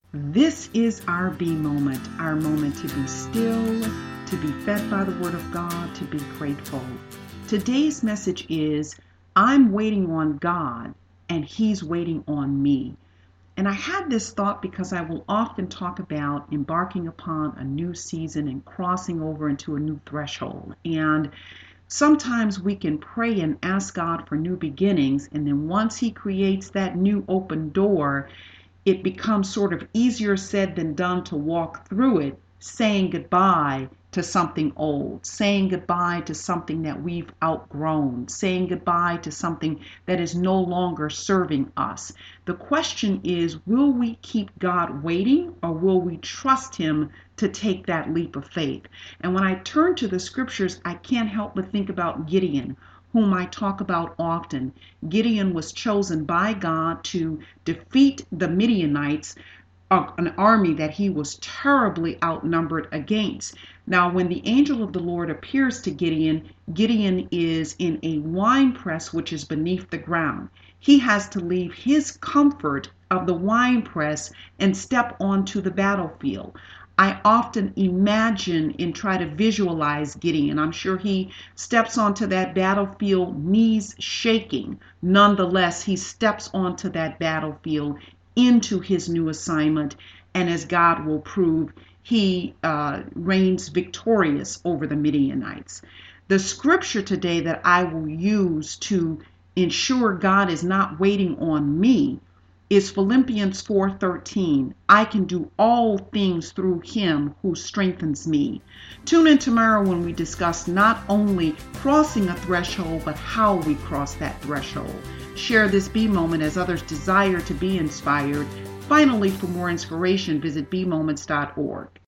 This is our our moment to be still, to be fed by the Word of God, to be grateful. Today's message is, I'm waiting on God and He's waiting on me. And I had this thought because I will often talk about embarking upon a new season and crossing over into a new threshold. And sometimes we can pray and ask God for new beginnings, and then once He creates that new open door, it becomes sort of easier said than done to walk through it, saying goodbye to something old, saying goodbye to something that we've outgrown, saying goodbye to something that is no longer serving us. The question is, will we keep God waiting, or will we trust Him to take that leap of faith? And when I turn to the scriptures, I can't help but think about Gideon, whom I talk about often. Gideon was chosen by God to defeat the Midianites, an army that he was terribly outnumbered against. Now, when the angel of the Lord appears to Gideon, Gideon is in a wine press which is beneath the ground. He has to leave his comfort of the wine press and step onto the battlefield. I often imagine and try to visualize Gideon. I'm sure he steps onto that battlefield, knees shaking. Nonetheless, he steps onto that battlefield into his new assignment. And as God will prove, he reigns victorious over the Midianites. The scripture today that I will use to ensure God is not waiting on me is Philippians 4:13. I can do all things through Him who strengthens me. Tune in tomorrow when we discuss not only crossing a threshold, but how we cross that threshold. Share this Be Moment as others desire to be inspired. Finally, for more inspiration, visit BeMoments.org.